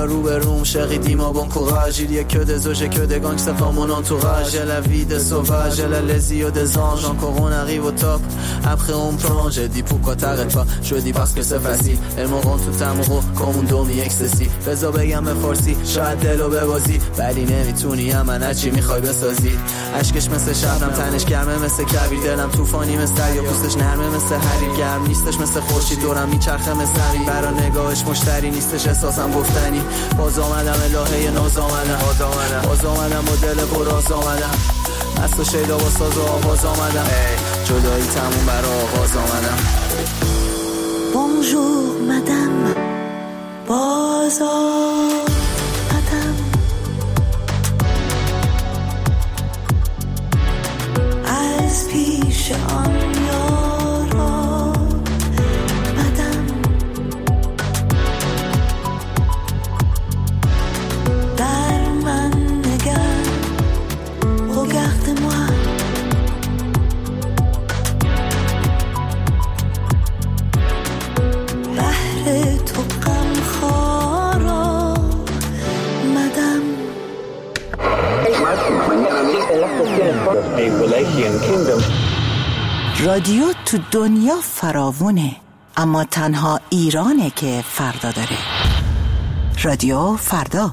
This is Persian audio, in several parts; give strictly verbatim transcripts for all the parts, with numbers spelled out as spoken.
روبروم chérie dis-moi bon courage il y a que des eaux j'ai que des gangsters dans mon entourage j'ai la vie des sauvages j'ai la les yeux des anges encore on arrive au top après on plonge j'ai dit pourquoi t'arrêtes pas je dis parce que c'est facile elles m'auront tout amoureux comme un domi excessif بذار بگم به فارسی شاید دلو ببازی ولی نمیتونی من هرچی میخوای بسازی عشقش مثل شبنم تنش گرمه مثل کویر دلم طوفانی مثل دریا پوستش نرمه مثل حریر گرم نیستش مثل خورشید دورم میچرخه مثل حریر برا نگاهش مشتری نیستش احساسم گفتنی باز آمدم الهه ناز آمدم باز آمدم با دل پراز آمدم از تو شیدا با ساز و آواز آمدم جدایی تموم برا آغاز آمدم Bonjour madame باز آمدم از پیش آن یارا مدم در من نگر regarde-moi بهر تو غم خارا مدم رادیو تو دنیا فراوونه اما تنها ایرانه که فردا داره. رادیو فردا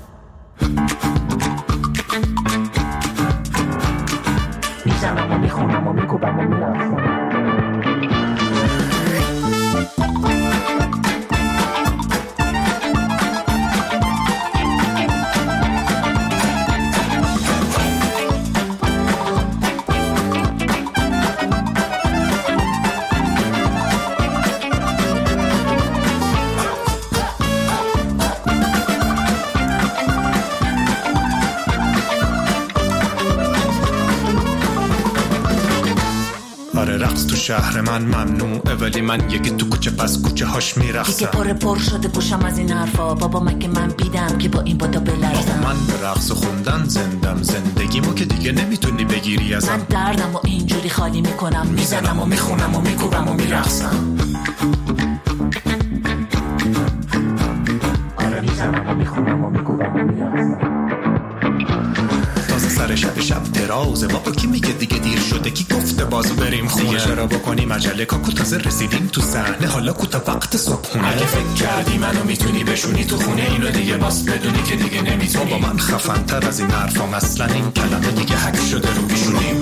میزنم و میخونم و میکوبم و میرفم شهر من ممنوعه ولی من یکی تو کوچه پس کوچه هاش میرخصم دیگه پر پر شده گوشم از این حرفا بابا مگه من بیدم که با این بادا بلرزم من به رقص خوندن زندم زندگیمو که دیگه نمیتونی بگیری ازم من دردم و اینجوری خالی میکنم میزنم و میخونم و میکوبم و میرخصم آره میزنم و میخونم و میکوبم و میرخصم تازه سر شب شب درازه بابا کی میگه دیگه دیر شده کی گفته بازو بریم خونه دیگه چرا بکنیم عجله کاکو تازه رسیدیم تو صحنه حالا کوتا وقت صبحونه اگه فکر کردی منو میتونی بشونی تو خونه اینو دیگه باس بدونی که دیگه نمیتونی بابا من خفن تر از این حرفام اصلا این کلمه دیگه حک شده رو بیشونیم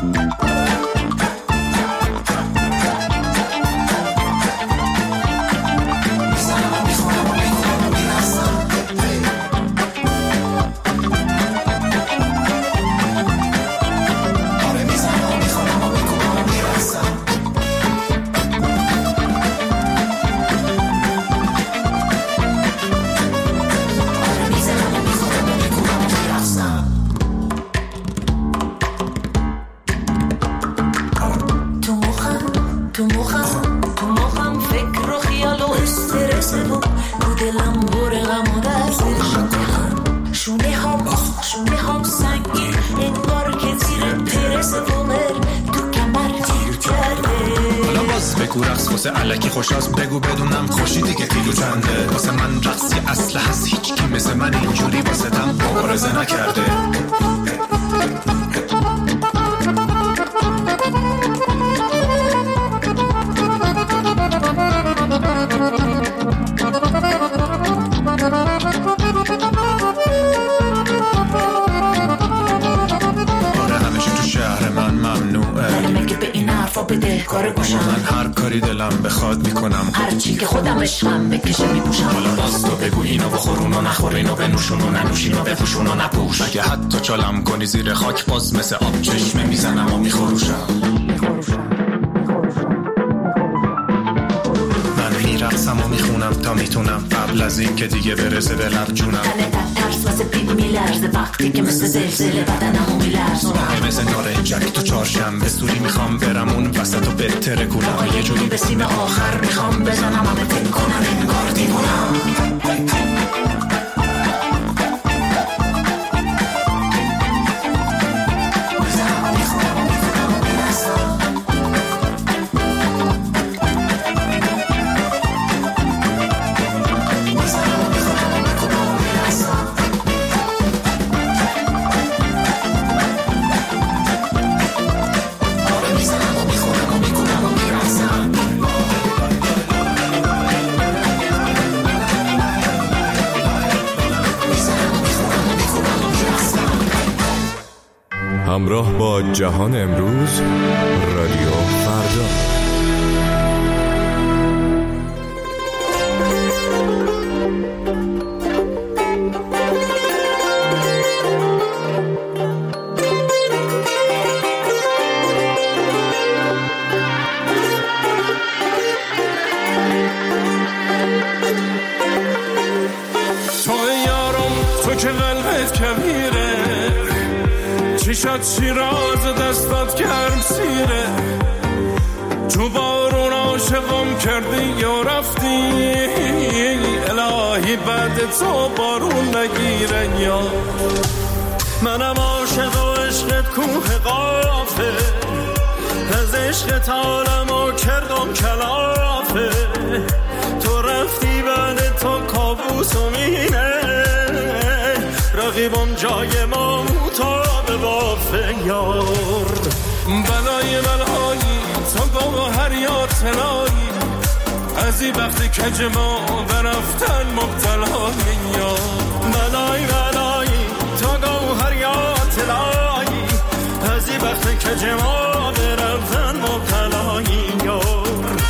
الکی خوشاست بگو بدونم خوشی دیگه کیلو چنده واسه من رقصی اصله هست هیچ کی مثل من اینجوری واسه دم مبارزه نکرده آره همیشه تو شهر من ممنوعه ولی مگه به این حرفا بده کار گوشم من هر کاری دلم بخواد میکنم هر چی که خودم عشقم بکشه میپوشم حالا باز تو بگو اینو بخورون و نخور اینو بنوشون و ننوشین و بپوشون و نپوش اگه حتی چالم کنی زیر خاک باز مثل آب چشمه میزنم و میخوروشم من میرقصم و میخونم تا میتونم قبل از این که دیگه برسه به لب جونم تنه ترس واسه پیل میلرزه وقتی که مثل زلزله بدنمو میلرزونم آه مثل نارنجک تو چهارشنبه سوری میخوام برم اون وسط و بتره کنم یه جوری به سیم آخر میخوام بزنم همه فکر کنم انگار دیوونم همراه با جهان امروز، رادیو فردا. چشات شیراز دستات گرم سیره، تو بارون عاشقم کردی یا رفتی، الهی بعد تو بارون نگیره. یا منم عاشق و عشقت کوه قافه، از عشقت عالمو کردم کلافه، تو رفتی بعد تو کابوس و مینه، رقیبم جای ما مطابه بافه. یار بلای بلایی تا گوهر یا طلایی، از این وقتی کج ما برفتن مبتلای. یا بلای بلایی تا گوهر یا طلایی، از این وقتی کج ما برفتن مبتلای. یار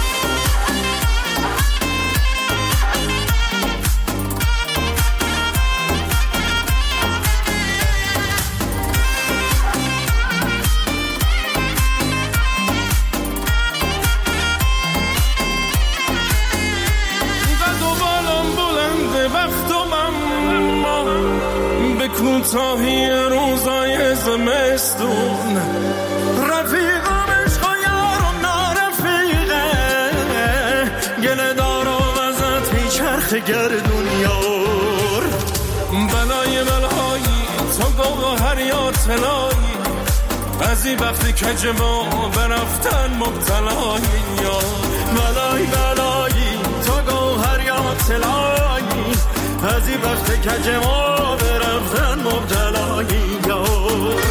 کوتاهی روزای زمستون، رفیقم عشق و یارم نارفیقه، گله دارم ازت میچرخ گردون. یار بلای بلایی تا گوهر یا طلایی، از این وقتی کج ما برفتن مبتلای. یار بلای بلایی تا گوهر یا طلایی، از این وقتی کج ما برفتن مبتلایی. یار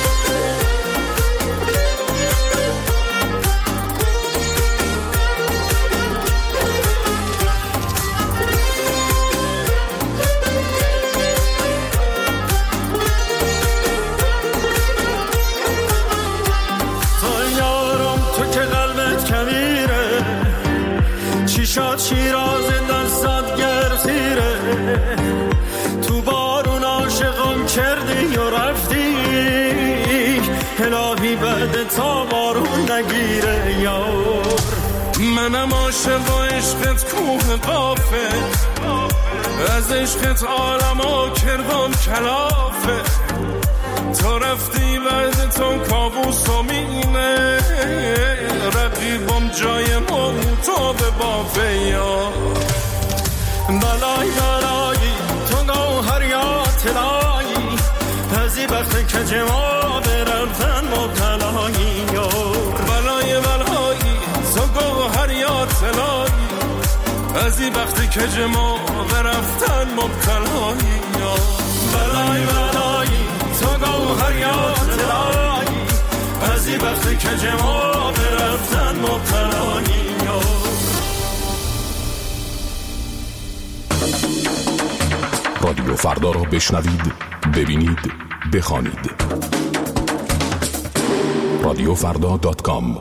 تو یارم تو که قلبت کمیره، چیشات شیراز دستات گرسیره، تو بارون عاشقم کردی و رفتی، الهی بعد تا بارون نگیره. یار منم عاشق و عشقت کوه قافه، از عشقت عالمو کردم کلافه، تو رفتی بعد تو کابوس و مینه، رقیبم جای ما تو به بافه. یا بلای بلایی تو گوهر یا طلایی، از این وقت کج ما برفتن مبتلایی. یار بلای بلایی تو گوهر یا طلایی، از این وقت کج ما برفتن مبتلایی. یار بلای بلایی تو گوهر یا طلایی، از این وقت کج ما برفتن مبتلایی. یار رادیو فردا را بشنوید، ببینید، بخوانید. رادیو فردا دات کام.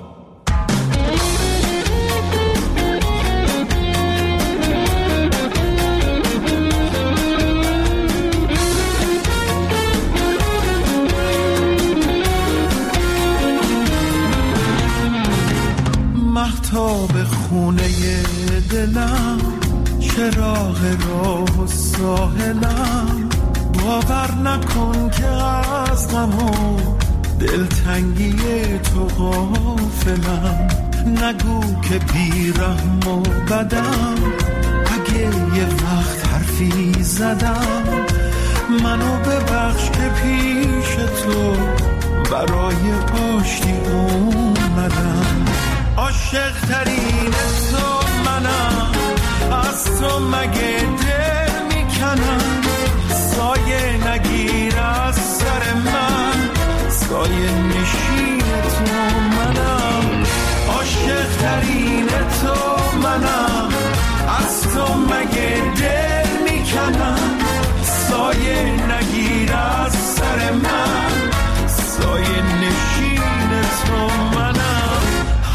مهتاب خونه دلم، چراغ راه و ساحلم، باور نکن که از غم و دلتنگی تو غافلم، نگو که بیرحم و بدم، اگه یه وقت حرفی زدم، منو ببخش که پیش تو برای آشتی اومدم. عاشق ترین تو منم، از تو مگه دل میکنم، سایه نگیر از سر من، سایه نشین تو منم. عاشق ترین تو منم، از تو مگه دل میکنم، سایه نگیر از سر من، سایه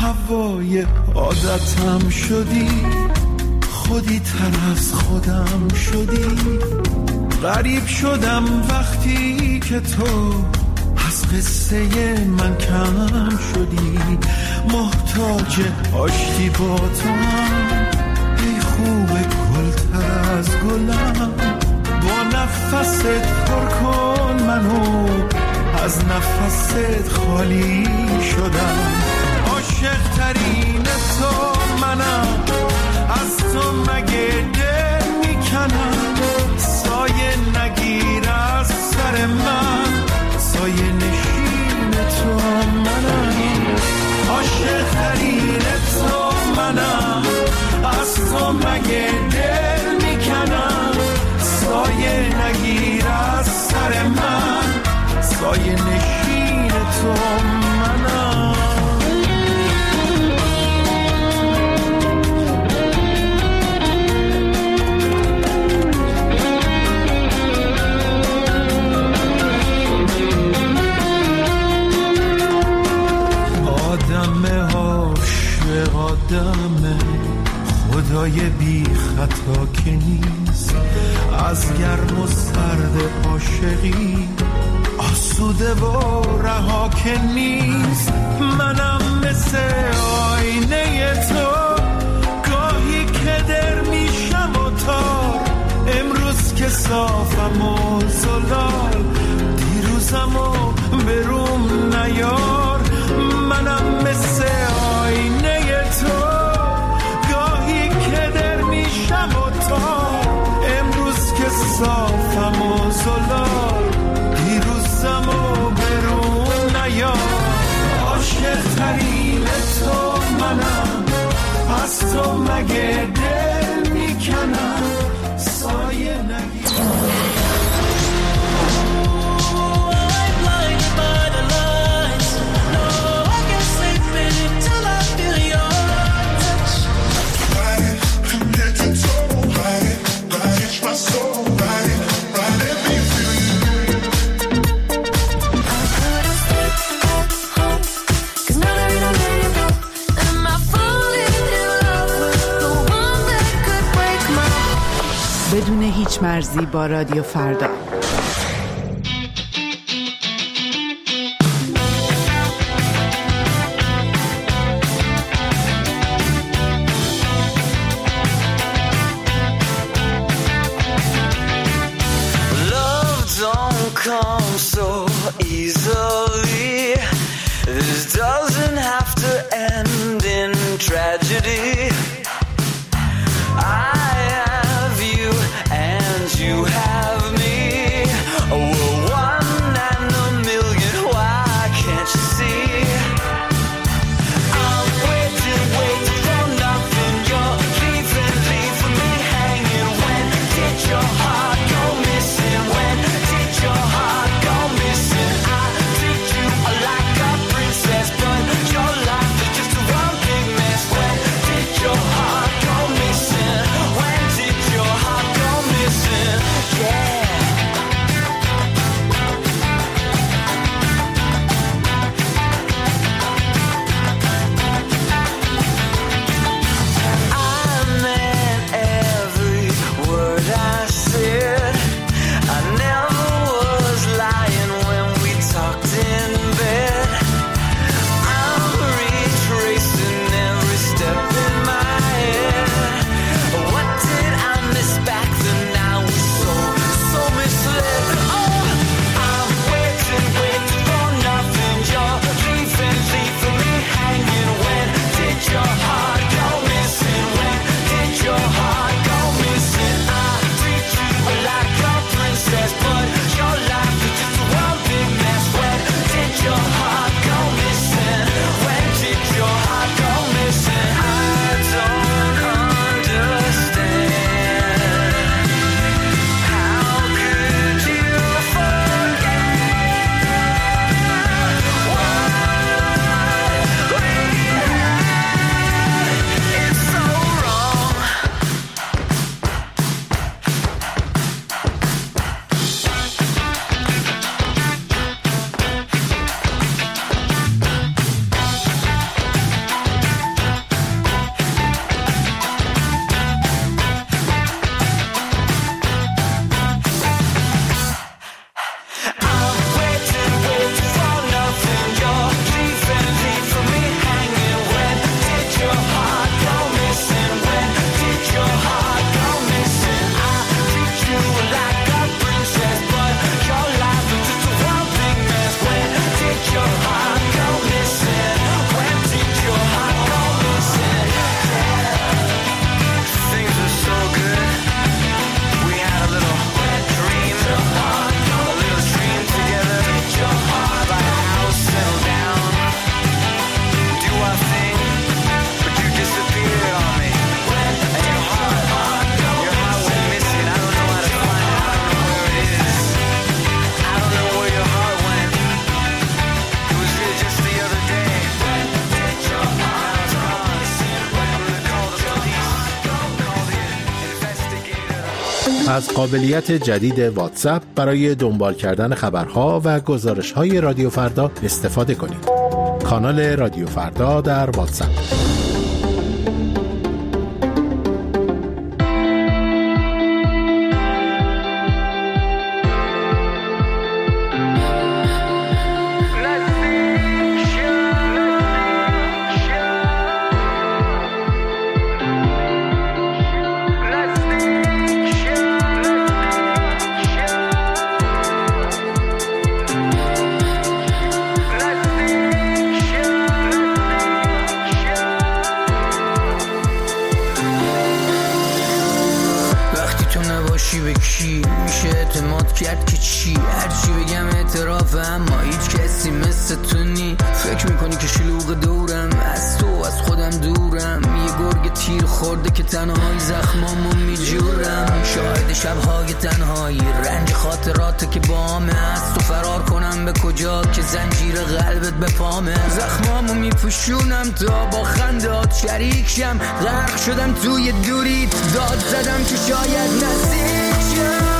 هوای عادتم شدی، خودی تر از خودم شدی. غریب شدم وقتی که تو از قصه من کم شدی. محتاج آشتی با تو هم، ای خوب گلتر از گلم. با نفست پر کن منو، از نفست خالی شدم. عاشق ترین تو منم، از تو مگه دل میکنم. سایه نگیر از سر من، سایه نشین تو منم. عاشق ترین تو منم، از تو مگه دل میکنم. سایه نگیر از سر من، سایه نشین تو منم. آدم عاشق آدم، خدای بی خطا که نیست. از گرم و سرد عاشقی آسوده و رها که نیست. منم مثل آینه تو، گاهی که در میشم و تار. امروز که صافم و زلال، دیروزم و بروم نیار. منم مثل آینه تو، گاهی که در میشم و تار. امروز که صافم و زلال، دیروزم و برون نیار. عاشق ترین تو منم، از تو مگه دل میکنم. سایه نگیر. بدون هیچ مرزی با رادیو فردا. Love don't come so easily. This doesn't have to end in tragedy. I you have me. Oh, one and a million. Why can't you see? I'm waiting, waiting for nothing. You're leaving, leaving me hanging. When did your heart go missing? When did your heart go missing? I treat you like a princess, but your life is just a one big mess. When did your heart از قابلیت جدید واتساپ برای دنبال کردن خبرها و گزارش‌های رادیو فردا استفاده کنید. کانال رادیو فردا در واتساپ. شریکشم غرق شدم توی دوری داد زدم که شاید نزدیک شم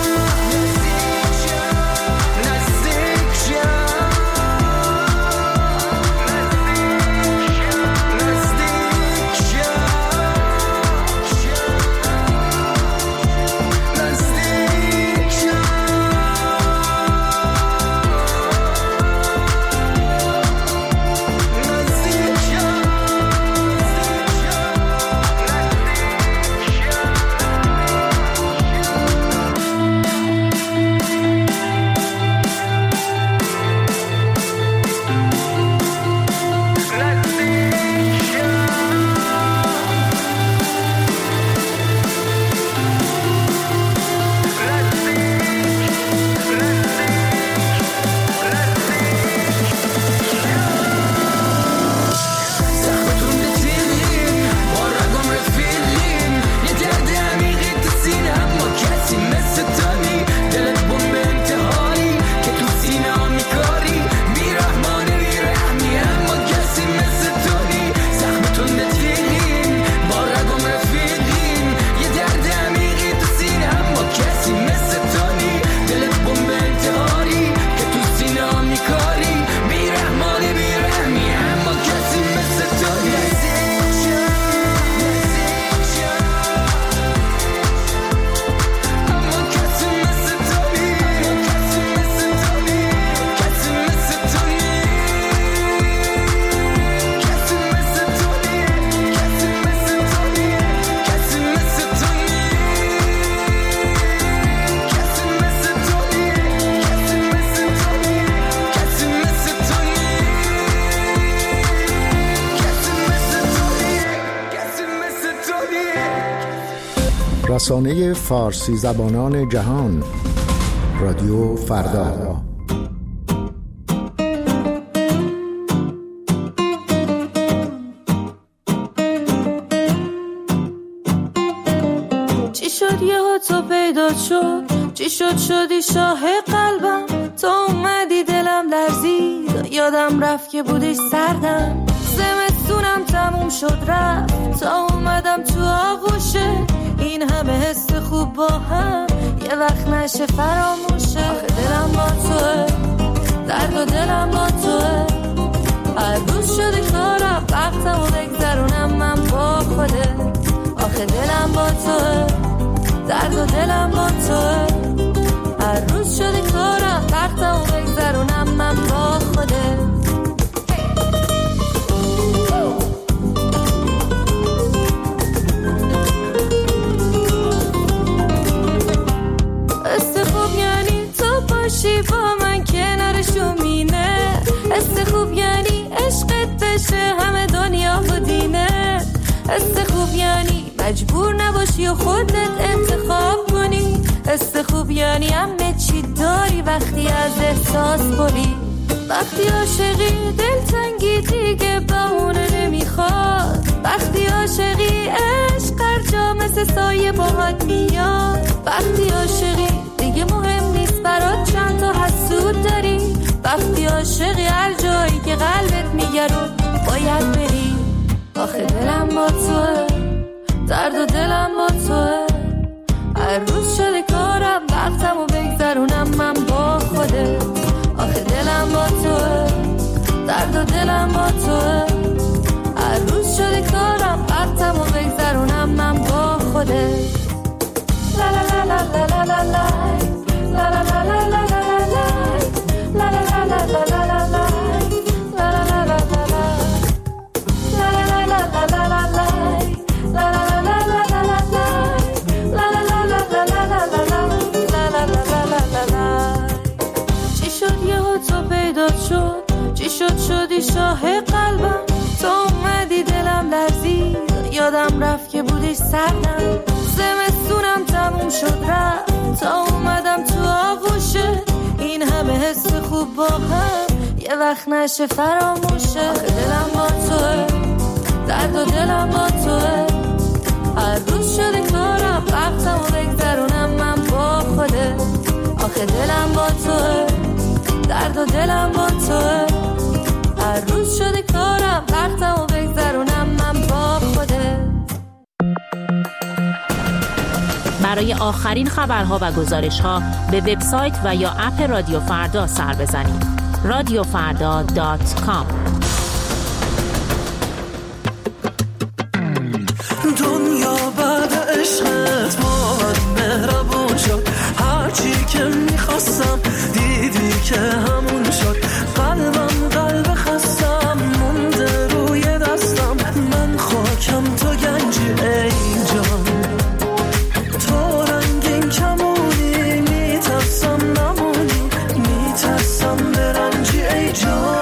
رسانه فارسی زبانان جهان رادیو فردا. چی شد یهو تو پیدا شد، چی شد شدی شاه قلبم، تو اومدی دلم لرزید، یادم رفت که بودی سردم، زمستونم تموم شد رفت، تا اومدم تو آغوشه، این همه حس خوب با هم یه وقت نشه فراموشه. آخه دلم با توه، درد و دلم با توه، هر روز شده کارم وقتمو بگذرونم من با خوده. آخه دلم با توه، درد و دلم با توه، هر روز شده کارم وقتمو بگذرونم من با خوده. باشی با من کنارشو مینه، حس خوب یعنی عشقت بشه همه دنیا و دینه، حس خوب یعنی مجبور نباشی و خودت انتخاب کنی، حس خوب یعنی همه چی داری وقتی از احساس بری، وقتی عاشقی دلتنگی دیگه بهونه نمیخواد، وقتی عاشقی عشق هر جا مثل سایه باهات میاد، وقتی عاشقی دیگه مهم نیست برات چند تا حسود داری، وقتی عاشقی هر جایی که قلبت میگه رو باید بری. آخه دلم با توه، درد و دلم با توه، هر روز شده کار شدی شاه قلبم، تو اومدی دلم لرزید، یادم رفت که بودی سردم. زمستونم تموم شد رفت، تا اومدم تو آغوشه. این همه حس خوب با هم یه وقت نشه فراموشه. دلم با توه، درد و دلم با توه، هر روز شده کارم وقتم و بگذرونم من با خوده. آخه دلم با توه، درد و دلم با توه، هر روز شده کارم وقتم و بگذرونم من با خوده. برای آخرین خبرها و گزارش‌ها به وبسایت و یا اپ رادیو فردا سر بزنید. رادیو فردا دات کام. دنیا بعد عشقت با من مهربون شد، هرچی که میخواستم دیدی که همون شد. قلبم قلب خستم مونده روی دستم، من خاکم تو گنجی ای جان. تو رنگین کمونی میترسم نمونی، میترسم برنجی ای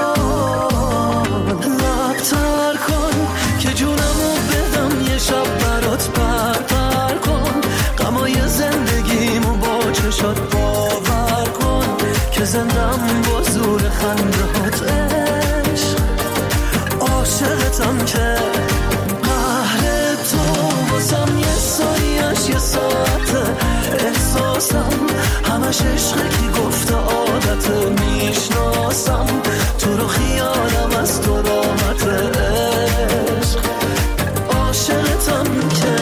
جان. لبتر کن که جونمو بدم یه شب برات پر پر کن. غمای زندگیمو با چشات باور کن که زندم با زور خنده هات عشق. عاشقتم که قهر تو واسم یه سایش یه ساعته. احساسم همش عشقه کی گفته عادته. میشناسم تو رو خیالم از تو راحته عشق. عاشقتم که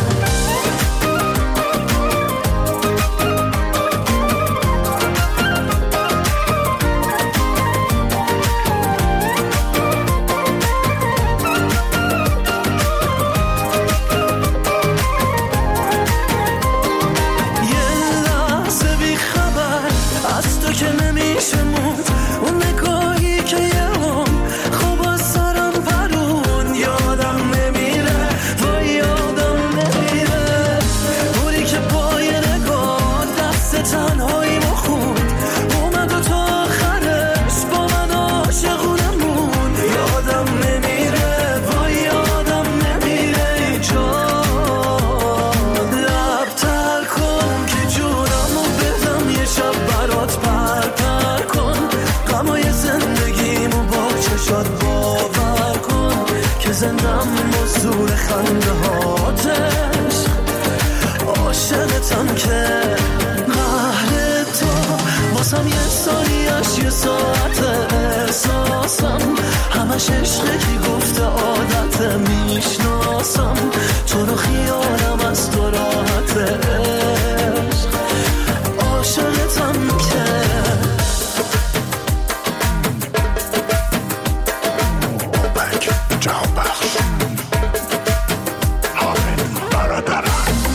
زندم مزدور خنده هاتش. عاشقتم که قهر تو واسم یه سالیش یه ساعت. احساسم همش عشقه کی گفته عادت. میشناسم تو رو خیالم از تو راحت عشق. عاشقتم که جهان بخش حامد برادرم.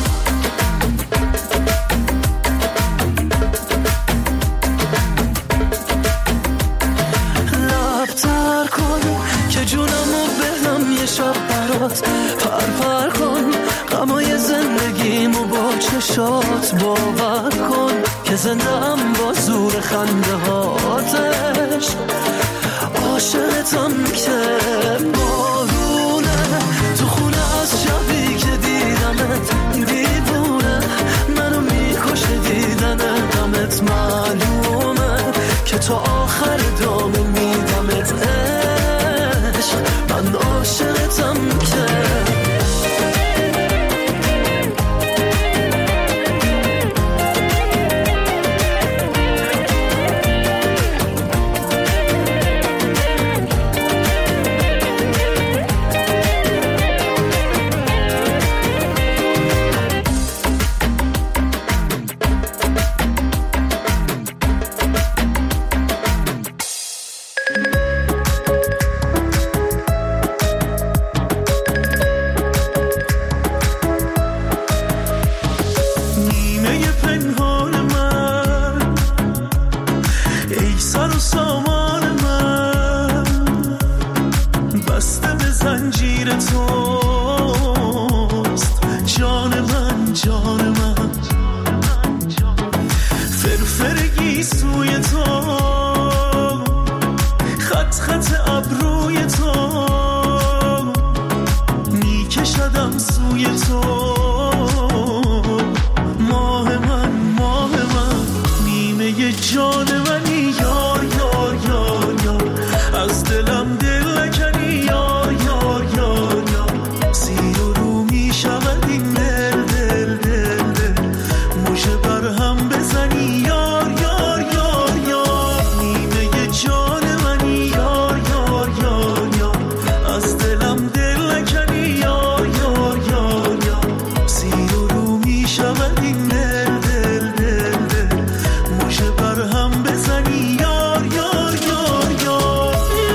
لبتر کن که جونمو بدم یه شب برات پر پر کن. غمای زندگیمو با چشات باور کن که زندم با زور خنده هاتش. عاشقتم که بارونه تو خونه از شبی که دیدمت. دیوونه منو میکشه دیدن غمت. معلومه که تو آخر دام میدمت عشق. من عاشقتم که تو ماه من ماه من نیمه جان منی یار یار یار یار از دلم دل نکنی یار یار یار یار سیر و رو می شود این دل دل دل دل مژه بر هم بزنی یار یار یار یار نیمه جان منی یار یار یار یار از دلم دل نکنی یار یار یار یار سیر و رو می شود این دل دل دل دل مژه بر هم بزنی یار یار یار یار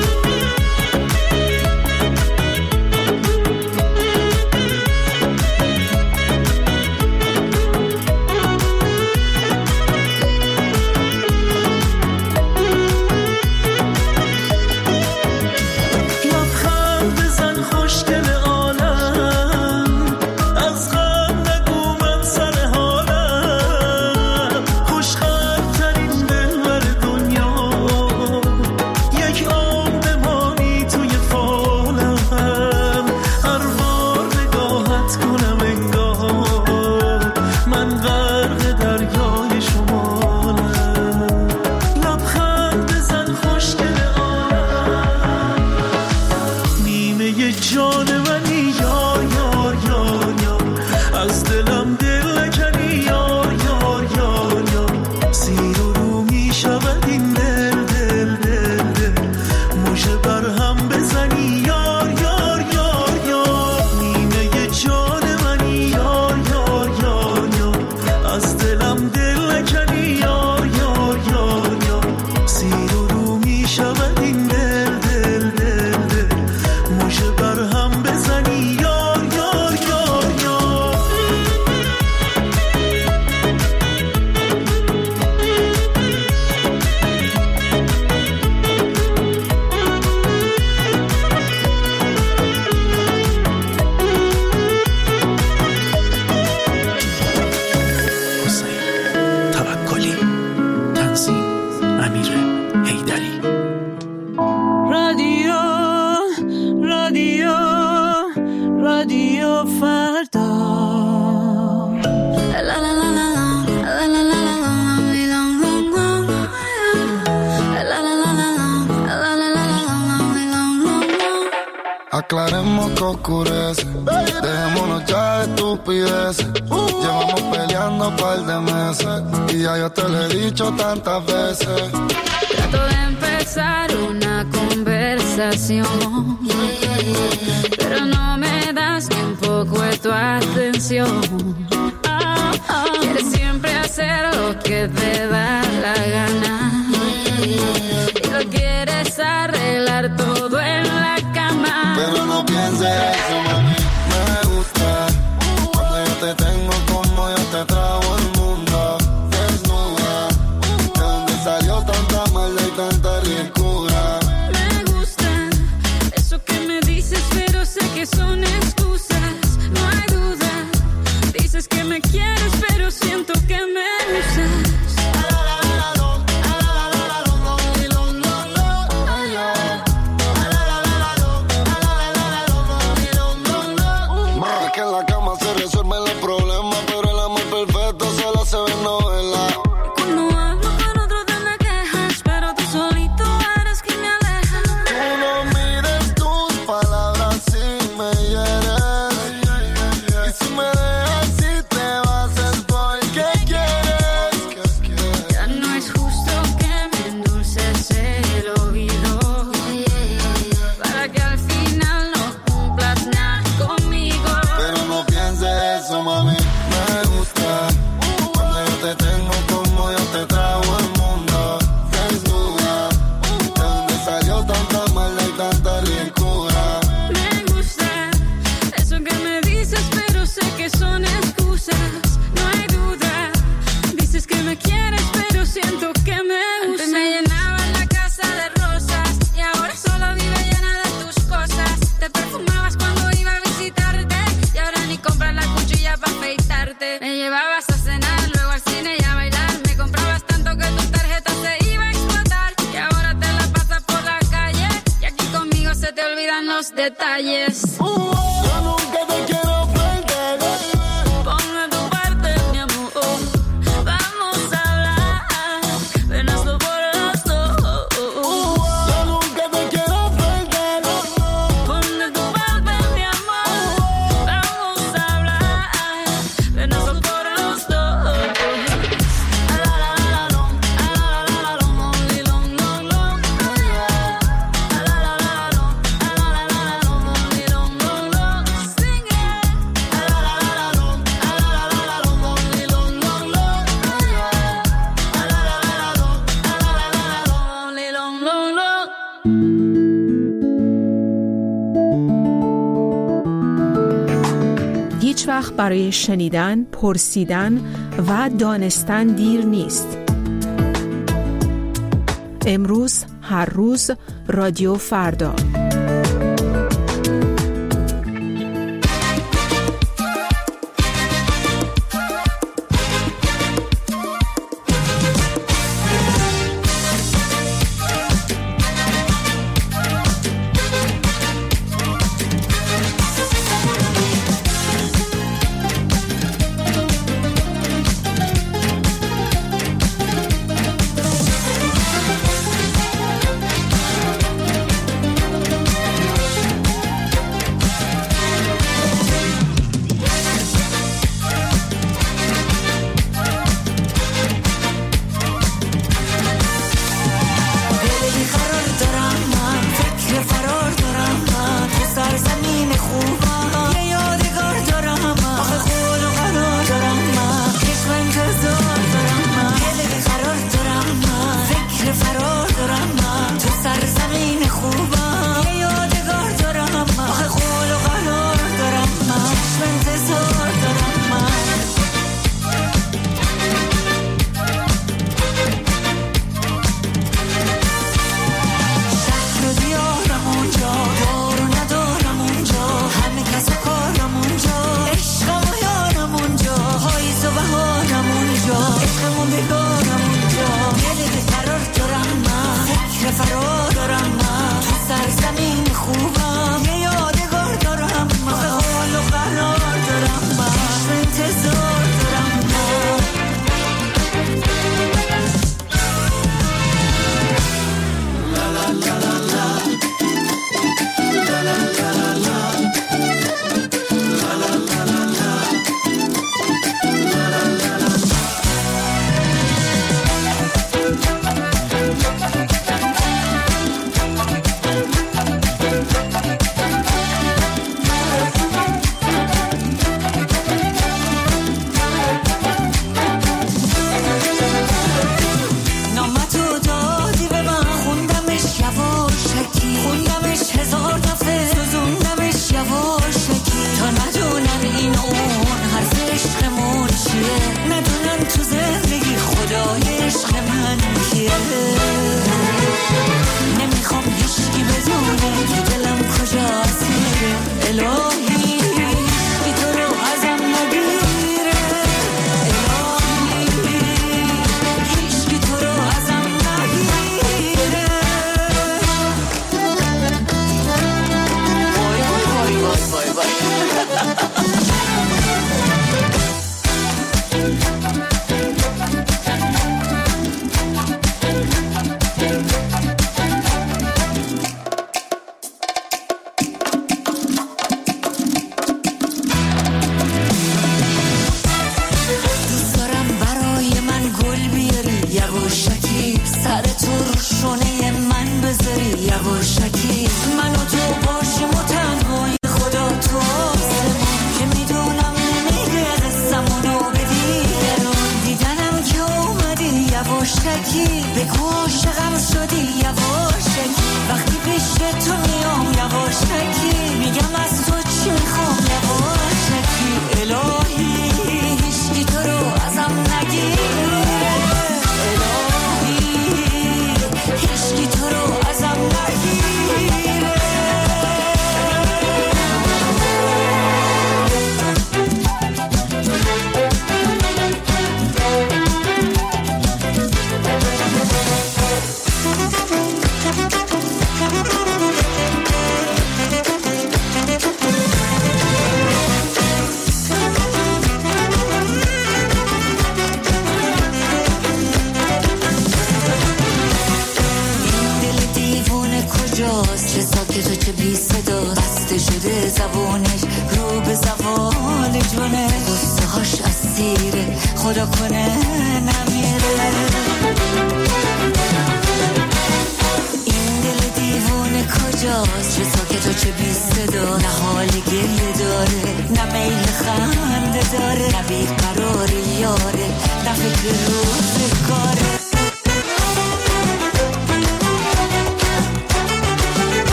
لبخند بزن خوشگل عالم از غم نگو من سر حالم خوشخند ترین دلبر دنیا یک عمر بمانی توی فالم هر بار نگاهت کنم انگار من غرق دریای شمالم لبخند بزن خوشگل عالم نیمه جان منی یار یار یار یار از دلم دل نکنی یار یار یار یار سیر و رو می شود این دل دل دل دل مژه بر هم بزنی یار یار یار یار نیمه جان منی یار یار یار یار از دلم دل نکنی یار یار یار یار سیر و رو می شود این دل دل دل دل مژه بر هم بزنی یار یار یار یار حسین توکلی تنظیم امیر حیدری رادیو رادیو رادیو فردا لا لا لا لا لا لا لا Aclaremos que oscurece, dejémonos ya de estupideces. Llevamos peleando un par de meses y ya yo te lo he dicho tantas veces. Trato de empezar una conversación, pero no me das ni un poco de tu atención. Quieres siempre hacer lo que te da la gana y lo quieres arreglar todo en la cama. Pero no pienses eso, mami. Me gusta cuando yo te tengo como yo te trago el mundo. Desnuda, de donde salió tanta maldad y tanta ricura. Me gusta eso que me dices, pero sé que son excusas. No hay duda. Dices que me quieres, pero siento que me usas. Es que en la cama se resuelven los problemas, pero el amor perfecto solo se ve en novela. Cuando hablo con otro te me quejas, pero tú solito eres quien me aleja. Tú no mires tus palabras si me hieres. Y si me dejas si te vas es porque quieres. Ya no es justo que me endulces el oído para que al final no cumplas nada conmigo. Pero no pienses eso, mami. Me gusta cuando yo te tengo como yo te trago el mundo. Desnuda, de donde salió tanta maldad y tanta ricura. Me gusta eso que me dices, pero sé que son excusas. No hay duda. Dices que me quieres, pero siento que me usas. Antes me llenaba la casa de rosas y ahora solo vive llena de tus cosas. Te perfumabas cuando iba a visitarte y ahora ni compras la cuchilla para afeitarte. Me llevabas a cenar, luego al cine y a bailar. Me comprabas tanto que tu tarjeta se iba a explotar y ahora te la pasas por la calle y aquí conmigo se te olvidan los detalles. Yo nunca te quiero perder. هیچ وقت برای شنیدن، پرسیدن و دانستن دیر نیست. امروز، هر روز، رادیو فردا.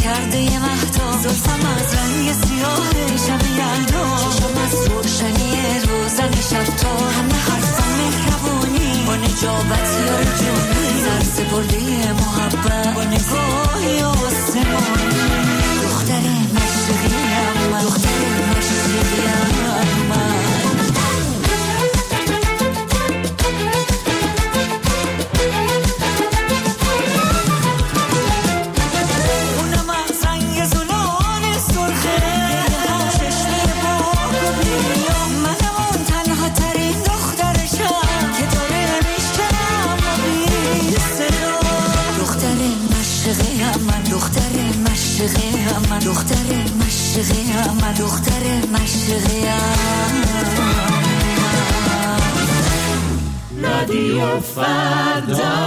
کرده یه مهتا زلفم از رنگ سیاه شب یلدا چشم از روشنی روزن شبتا همه حرفم مهربونی با نجابت یار جونی سر سپرده محبت با نگاهی آسمانی دختر مشرقیم من دختر مشرقیم من من دختر مشرقیم من دختر مشرقیم رادیو فردا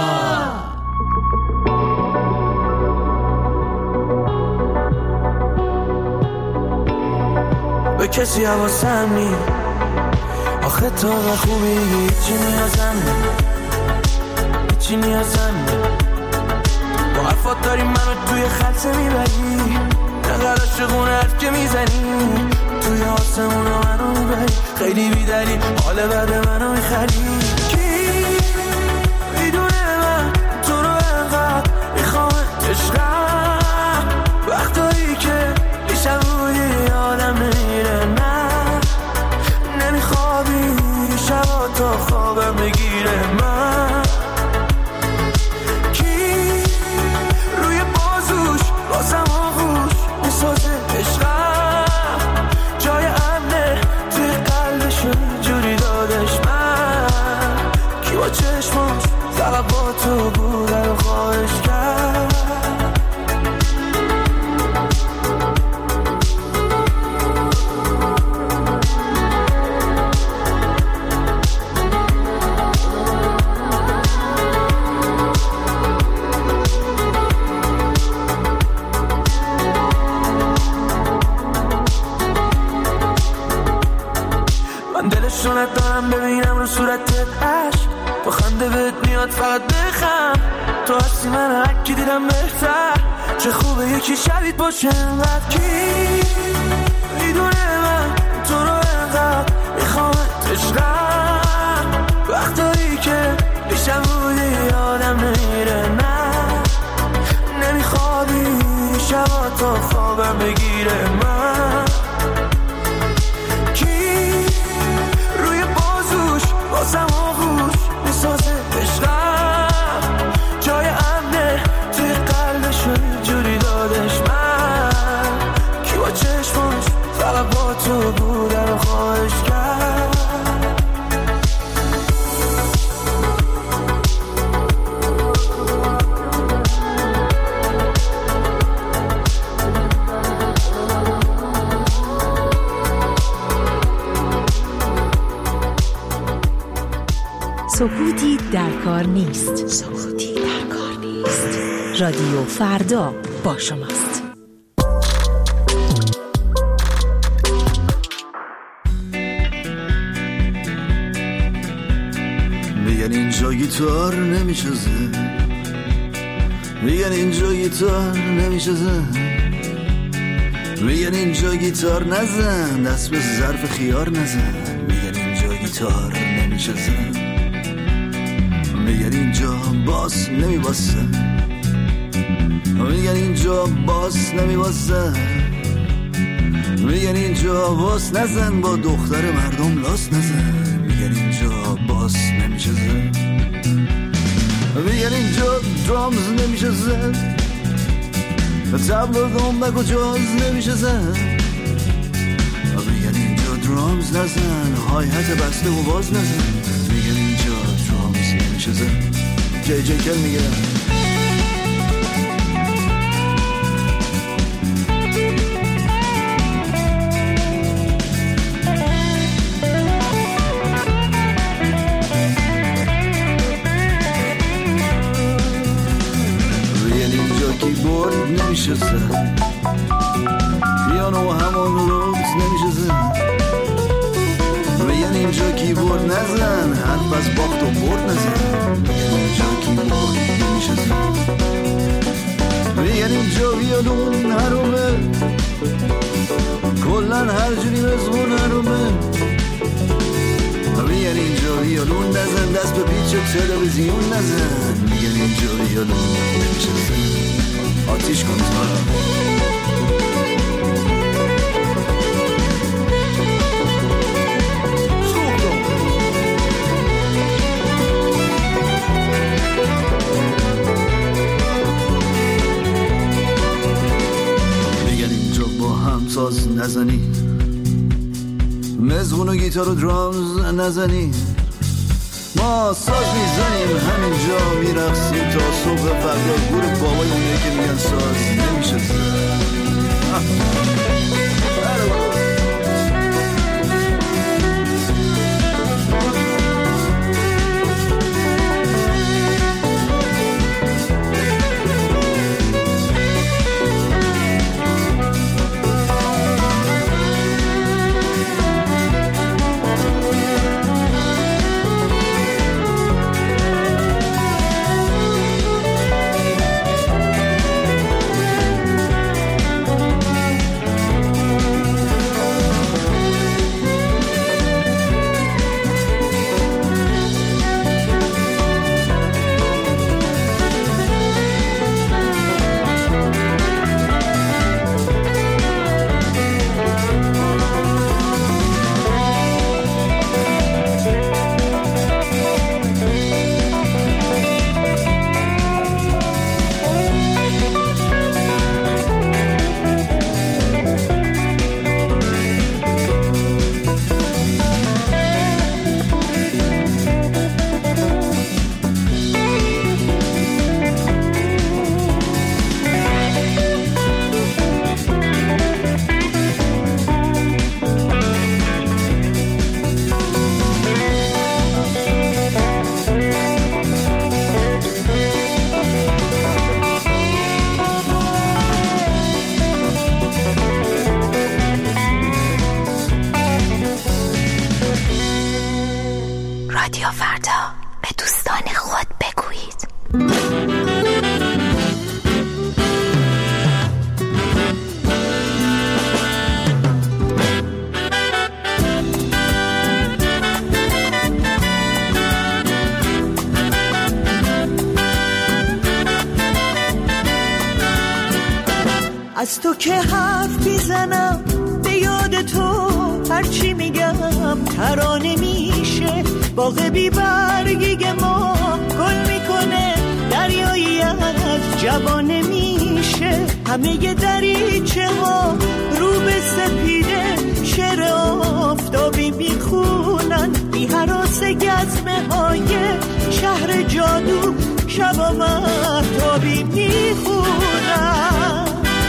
به کسی حواسم نی آخه تا و خوبی هیچی نیازم نی هیچی نیازم نی با حرفات داری منو توی خلصه میبری نقدر عاشقونه حرف که میزنی توی آسمونا منو میبری خیلی بیدلی حال بعد منو میخری کی میدونه من تو رو انقدر میخوام عشقم وقتایی که بیشم بودی آدم نمیره نه نمیخوابی شبا تا خوابم بگیره من بازم آغوش میسازه عشقم جای امنه توی قلبش جوری دادش من کی با چشماش فقط با تو بوده رو خواهش کرد دلشونت دارم ببینم رو صورتت عشق با خنده بهت میاد فقط بخم تو هستی من هرکی دیدم بهتر چه خوبه یکی شبیت باشه انقدر کی میدونه من تو رو انقدر میخوامت عشقم وقتایی که بیشم بودی آدم نمیره نه نمیخوابی شبا تا خوابم بگیره من بازم آغوش میسازه عشقم جای امنه توی قلبش جوری دادش من کی با چشماش فقط با تو بوده رو خواهش کرد سکوتی در کار نیست. سکوتی در کار نیست. رادیو فردا با شماست. میگن اینجا گیتار نمیشه زن میگن اینجا گیتار نمیشه زن میگن اینجا گیتار نزن دست به ظرف خیار نزن میگن اینجا گیتار نمیشه زن میگن اینجا باس نمیباسه میگن اینجا باس نمیباسه میگن اینجا باس نزن با دختر مردم لاس نزن میگن اینجا باس نمیشه زن میگن اینجا درامز نمیشه زن تبل و دنبک و جاز نمیشه زن میگن اینجا درامز نزن های حت بسته و باز نزن میگن اینجا درامز نمیشه زن جی جی کل میگه کیبورد نمیشه زن پیانو همون روز نمیشه زن میگن اینجا کیبورد نزن حرف از باخت و برد نزن میگن اینجا کیبورد نمیشه زن میگن اینجا ویولون من هر جوری مزغونه رو من میگن اینجا ویولون نزن دست به پیچ تلویزیون نزن میگن اینجا ویولون نمیشه زن آتیش کن تا ساز نزنی مزغون و گیتار و درامز نزنی ما ساز میزنیم همینجا میرقصیم تا صبح فردا گور بابای اونه که میگن ساز نمیشه زن از تو که حرف میزنم به یاد تو هرچی میگم ترانه میشه باغ بی برگی ما گل میکنه دریایی از جوانه میشه همه ی دریچه ها رو به سپیده شعر آفتابی میخونن بی هراس گزمه های شهر جادو شبا مهتابی میخونن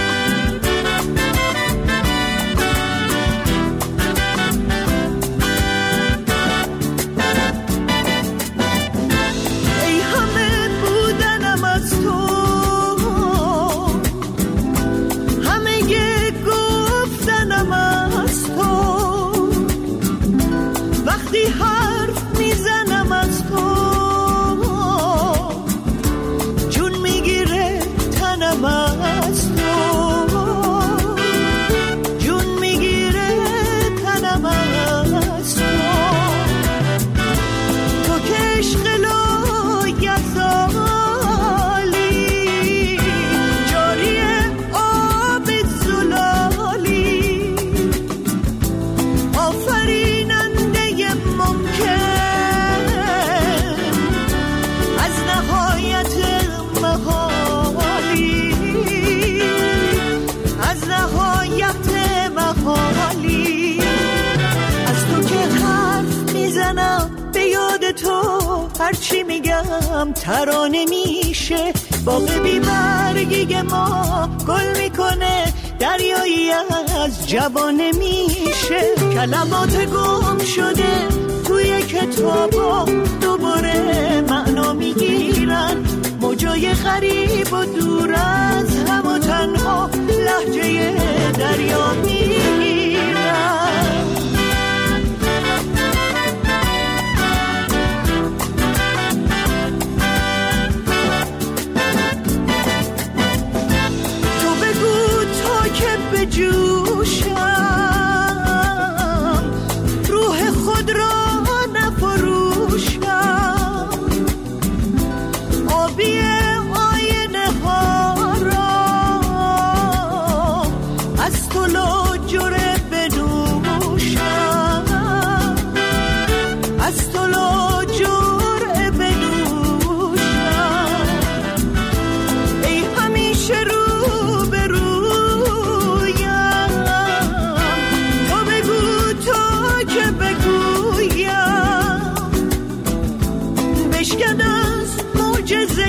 هرچی میگم ترانه میشه باغ بی برگی ما گل میکنه دریایی از جوانه میشه کلمات گم شده توی کتابا دوباره معنا میگیرن موجای غریب و دور از هم و تنها لهجه دریا میگیرن جوشم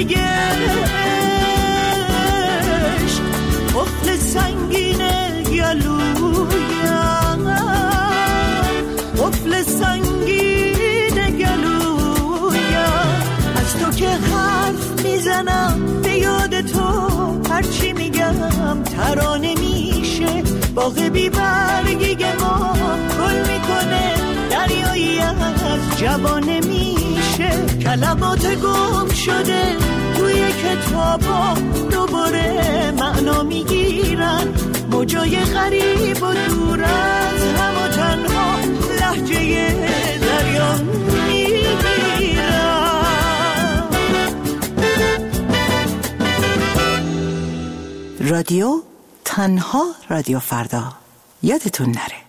قفل سنگینه گلویم قفل سنگینه گلویم از تو که حرف میزنم به یاد تو هرچی میگم ترانه میشه باغ بی برگی ما گل میکنه دریایی از جوانه میشه کلمات گم شده توی کتابا دوباره معنا میگیرن موجای غریب و دور از هم و تنها لهجه دریا میگیرن. رادیو تنها رادیو فردا یادتون نره.